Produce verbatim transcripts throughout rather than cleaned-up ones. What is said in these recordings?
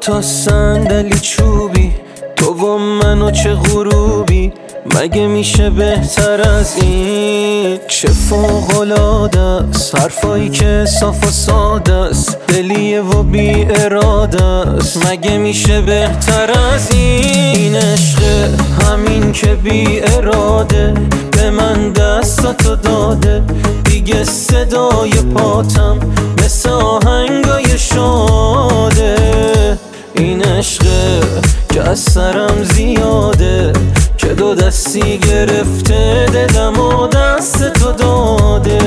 تا صندلی چوبی، تو و من و چه غروبی، مگه میشه بهتر از این؟ چه فوق‌العاده است حرفایی که صاف و ساده است، دلیه و بی اراده است، مگه میشه بهتر از این؟ عشق همین که بی اراده به من دستاتو داده، دیگه صدای پاتم مثل آهنگای شاده. این عشق که از سرم زیاده، که دو دستی گرفته دلم و دست تو داده.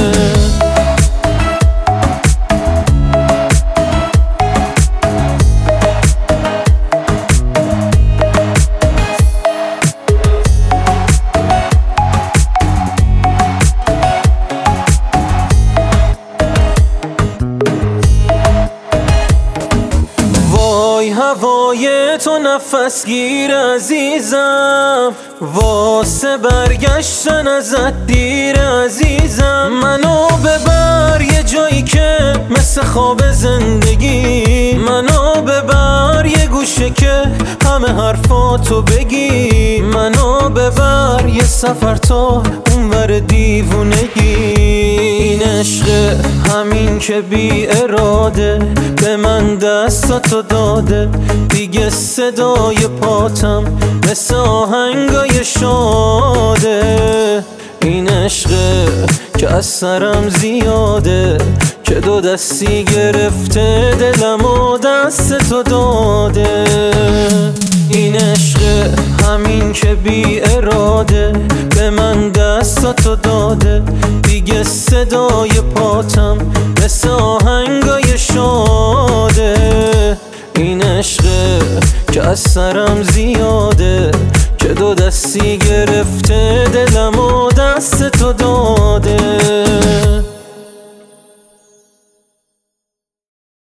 هوای تو نفس گیر عزیزم، واسه برگشتن ازت دیر عزیزم. منو ببر یه جایی که مثل خواب زندگی، منو ببر یه گوشه که همه حرفاتو بگی، منو ببر یه سفر تا اونور دیوونگی. این عشق همین که بی اراده به من دستاتو داده، دیگه صدای پاتم مثل آهنگای شاده. این عشق که از سرم زیاده، که دو دستی گرفته دلم و دست تو داده. این عشق همین که بی اراده به من دستاتو داده، دیگه صدای پاتم مثل آهنگای شاده. این عشق که از سرم زیاده، که دو دستی گرفته دلم